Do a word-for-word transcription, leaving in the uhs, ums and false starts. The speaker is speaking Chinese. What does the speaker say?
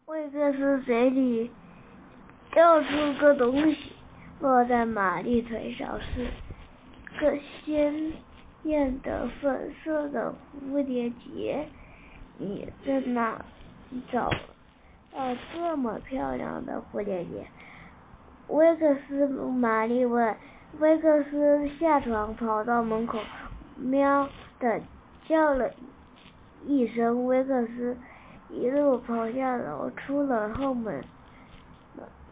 威克斯嘴里掉出个东西，落在玛丽腿上，是个鲜艳的粉色的蝴蝶结。你在哪找到这么漂亮的蝴蝶结？威克斯玛丽问。威克斯下床跑到门口，喵的叫了一声。威克斯一路跑下楼，出了后门。